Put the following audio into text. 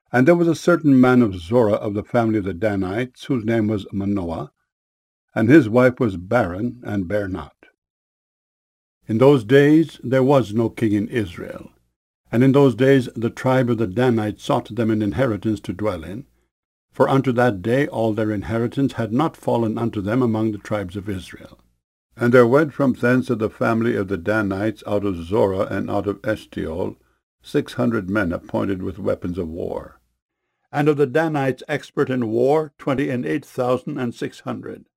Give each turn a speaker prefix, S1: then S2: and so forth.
S1: And there was a certain man of Zorah of the family of the Danites, whose name was Manoah, and his wife was barren, and bare not. In those days there was no king in Israel, and in those days the tribe of the Danites sought them an inheritance to dwell in, for unto that day all their inheritance had not fallen unto them among the tribes of Israel. And there went from thence of the family of the Danites out of Zorah and out of Eshtaol 600 men appointed with weapons of war. And of the Danites expert in war 28,600.